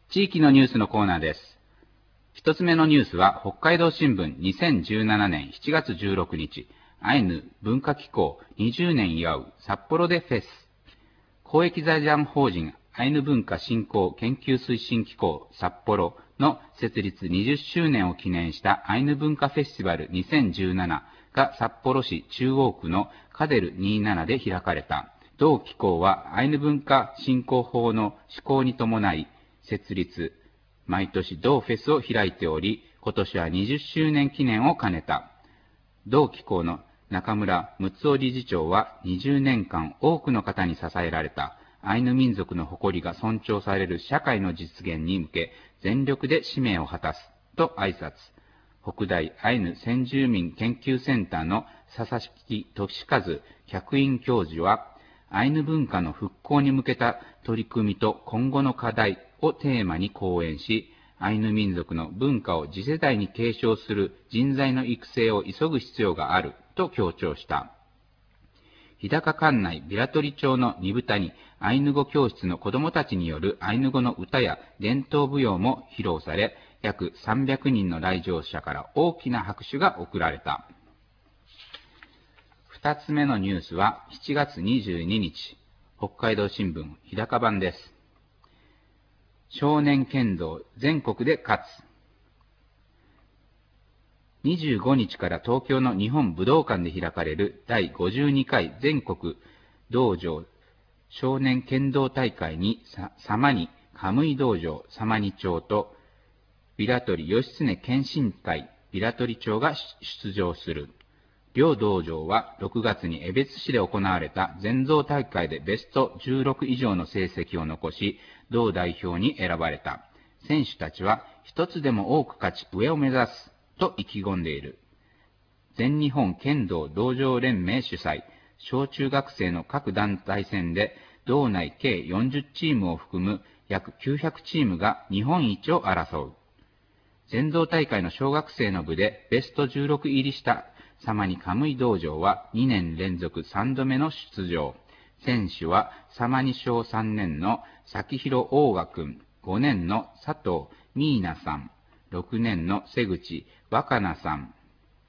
地域のニュースのコーナーです。一つ目のニュースは、北海道新聞2017年7月16日、アイヌ文化機構20年祝う札幌でフェス。公益財団法人アイヌ文化振興研究推進機構札幌の設立20周年を記念したアイヌ文化フェスティバル2017が札幌市中央区のカデル27で開かれた。同機構はアイヌ文化振興法の施行に伴い設立、毎年同フェスを開いており、今年は20周年記念を兼ねた。同機構の中村睦夫理事長は20年間多くの方に支えられたアイヌ民族の誇りが尊重される社会の実現に向け全力で使命を果たすと挨拶。北大アイヌ先住民研究センターの佐々木俊和客員教授は、アイヌ文化の復興に向けた取り組みと今後の課題をテーマに講演し、アイヌ民族の文化を次世代に継承する人材の育成を急ぐ必要があると強調した。日高管内平取町の二部谷アイヌ語教室の子どもたちによるアイヌ語の歌や伝統舞踊も披露され、約300人の来場者から大きな拍手が送られた。二つ目のニュースは7月22日、北海道新聞日高版です。少年剣道全国で勝つ。25日から東京の日本武道館で開かれる第52回全国道場少年剣道大会に様にカムイ道場様に町と平取義経剣心会平取町が出場する。両道場は6月に江別市で行われた全道大会でベスト16以上の成績を残し、同代表に選ばれた。選手たちは一つでも多く勝ち上を目指すと意気込んでいる。全日本剣道道場連盟主催、小中学生の各団体戦で道内計40チームを含む約900チームが日本一を争う。全道大会の小学生の部でベスト16入りした様にカムイ道場は2年連続3度目の出場。選手は様に小3年の崎広大賀君、5年の佐藤ミーナさん、6年の瀬口若菜さん、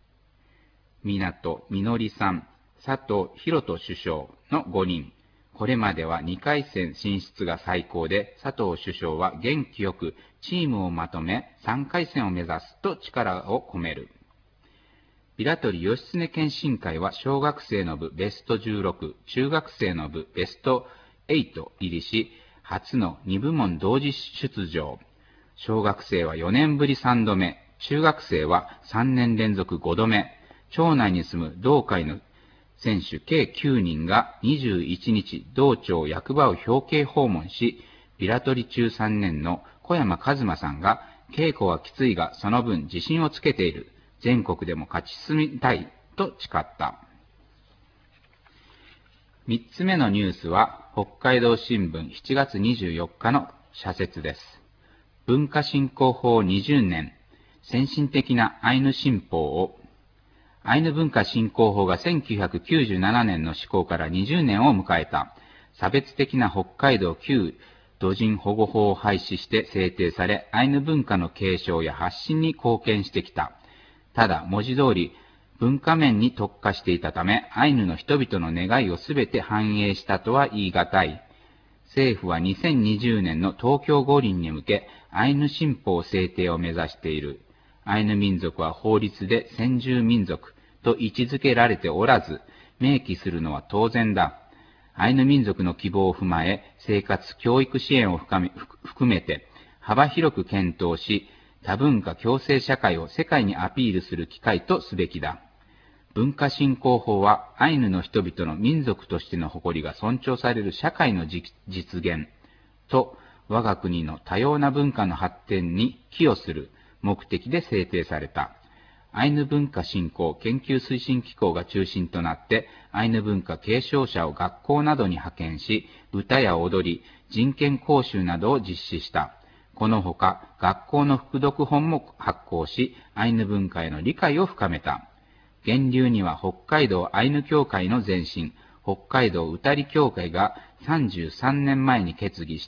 港みのりさん、佐藤博人首相の5人。これまでは2回戦進出が最高で、佐藤首相は元気よくチームをまとめ3回戦を目指すと力を込める。平取義経剣心会は小学生の部ベスト16、中学生の部ベスト8入りし、初の2部門同時出場。小学生は4年ぶり3度目、中学生は3年連続5度目。町内に住む同会の選手計9人が21日、同町役場を表敬訪問し、平取中3年の小山和馬さんが、稽古はきついがその分自信をつけている。全国でも勝ち進みたいと誓った。三つ目のニュースは北海道新聞7月24日の社説です。文化振興法20年、先進的なアイヌ新法を。アイヌ文化振興法が1997年の施行から20年を迎えた。差別的な北海道旧土人保護法を廃止して制定され、アイヌ文化の継承や発信に貢献してきた。ただ、文字通り文化面に特化していたため、アイヌの人々の願いをすべて反映したとは言い難い。政府は2020年の東京五輪に向け、アイヌ新法制定を目指している。アイヌ民族は法律で先住民族と位置づけられておらず、明記するのは当然だ。アイヌ民族の希望を踏まえ、生活教育支援を含めて、幅広く検討し、多文化共生社会を世界にアピールする機会とすべきだ。文化振興法はアイヌの人々の民族としての誇りが尊重される社会の実現と我が国の多様な文化の発展に寄与する目的で制定された。アイヌ文化振興研究推進機構が中心となってアイヌ文化継承者を学校などに派遣し、歌や踊り、人権講習などを実施した。このほか、学校の副読本も発行し、アイヌ文化への理解を深めた。源流には北海道アイヌ協会の前身、北海道歌り協会が33年前に決議した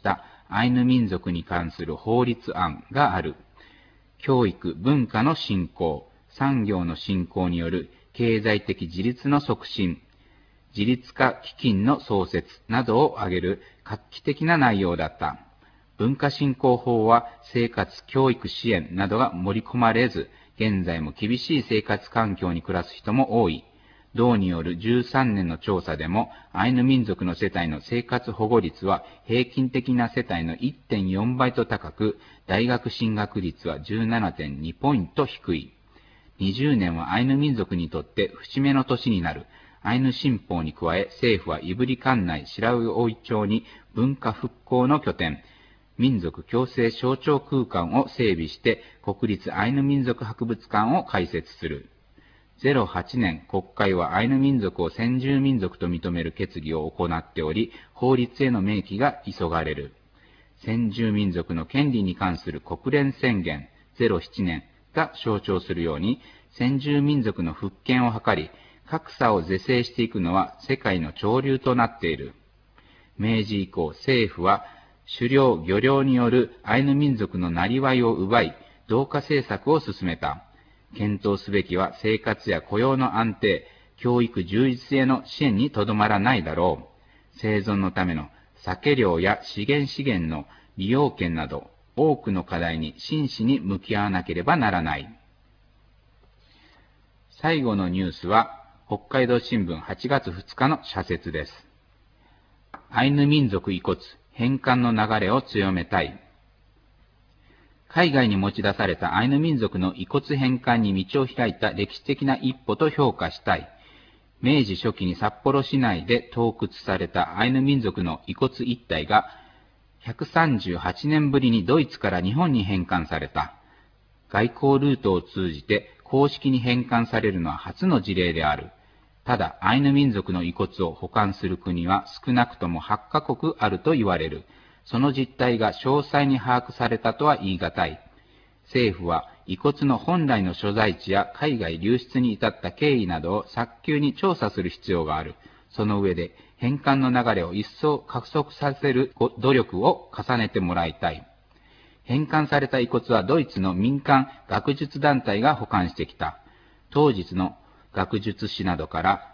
アイヌ民族に関する法律案がある。教育・文化の振興、産業の振興による経済的自立の促進、自立化基金の創設などを挙げる画期的な内容だった。文化振興法は生活教育支援などが盛り込まれず、現在も厳しい生活環境に暮らす人も多い。同による13年の調査でも、アイヌ民族の世帯の生活保護率は平均的な世帯の 1.4 倍と高く、大学進学率は 17.2 ポイント低い。20年はアイヌ民族にとって節目の年になる。アイヌ新法に加え、政府は胆振管内白老町に文化復興の拠点、民族共生象徴空間を整備して、国立アイヌ民族博物館を開設する。08年、国会はアイヌ民族を先住民族と認める決議を行っており、法律への明記が急がれる。先住民族の権利に関する国連宣言07年が象徴するように、先住民族の復権を図り、格差を是正していくのは世界の潮流となっている。明治以降、政府は狩猟・漁業によるアイヌ民族の生業を奪い、同化政策を進めた。検討すべきは生活や雇用の安定、教育充実への支援にとどまらないだろう。生存のための鮭漁や資源の利用権など、多くの課題に真摯に向き合わなければならない。最後のニュースは、北海道新聞8月2日の社説です。アイヌ民族遺骨、返還の流れを強めたい。海外に持ち出されたアイヌ民族の遺骨返還に道を開いた歴史的な一歩と評価したい。明治初期に札幌市内で盗掘されたアイヌ民族の遺骨一体が138年ぶりにドイツから日本に返還された。外交ルートを通じて公式に返還されるのは初の事例である。ただ、アイヌ民族の遺骨を保管する国は少なくとも8カ国あると言われる。その実態が詳細に把握されたとは言い難い。政府は遺骨の本来の所在地や海外流出に至った経緯などを早急に調査する必要がある。その上で返還の流れを一層加速させる努力を重ねてもらいたい。返還された遺骨はドイツの民間学術団体が保管してきた。当日の学術誌などから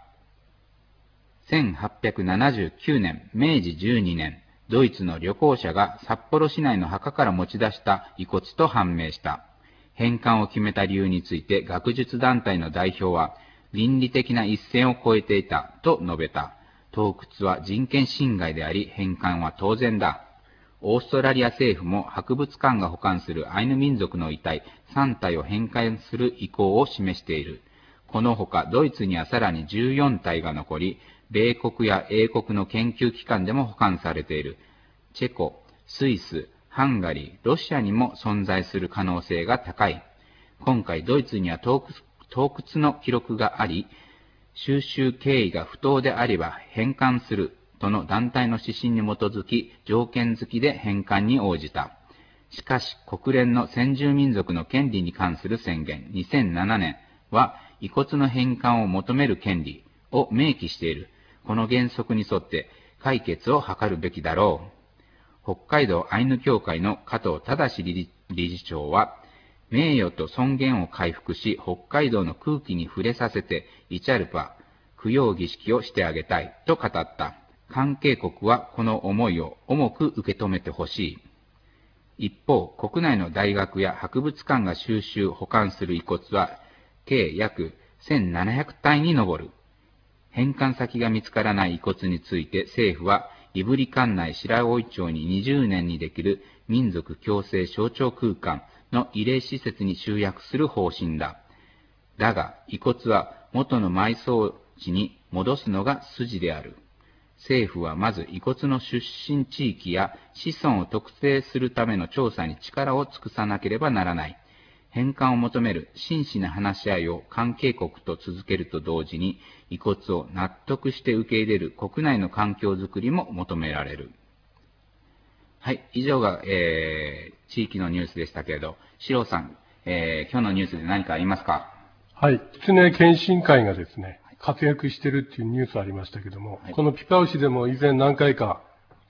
1879年、明治12年、ドイツの旅行者が札幌市内の墓から持ち出した遺骨と判明した。返還を決めた理由について学術団体の代表は、倫理的な一線を越えていたと述べた。盗掘は人権侵害であり、返還は当然だ。オーストラリア政府も博物館が保管するアイヌ民族の遺体3体を返還する意向を示している。このほか、ドイツにはさらに14体が残り、米国や英国の研究機関でも保管されている。チェコ、スイス、ハンガリー、ロシアにも存在する可能性が高い。今回ドイツには盗掘の記録があり、収集経緯が不当であれば返還するとの団体の指針に基づき条件付きで返還に応じた。しかし国連の先住民族の権利に関する宣言2007年は遺骨の返還を求める権利を明記している。この原則に沿って解決を図るべきだろう。北海道アイヌ協会の加藤正理事長は、名誉と尊厳を回復し、北海道の空気に触れさせて、イチャルパ、供養儀式をしてあげたいと語った。関係国はこの思いを重く受け止めてほしい。一方、国内の大学や博物館が収集・保管する遺骨は、計約1700体に上る。返還先が見つからない遺骨について政府は、胆振管内白老町に20年にできる民族共生象徴空間の慰霊施設に集約する方針だ。だが、遺骨は元の埋葬地に戻すのが筋である。政府はまず遺骨の出身地域や子孫を特定するための調査に力を尽くさなければならない。返還を求める真摯な話し合いを関係国と続けると同時に、遺骨を納得して受け入れる国内の環境づくりも求められる。はい、以上が、地域のニュースでしたけれど、四郎さん、今日のニュースで何かありますか？ はい、狐検診会がですね、活躍しているっていうニュースありましたけども、はい、このピパウ市でも以前何回か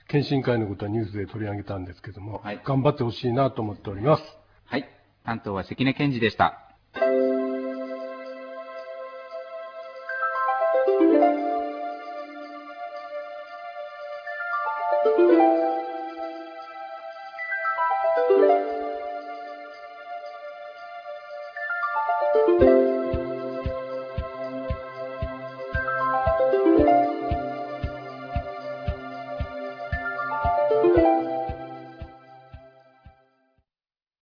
献身会のことはニュースで取り上げたんですけども、 はい頑張ってほしいなと思っております。 はい。担当は関根健二でした。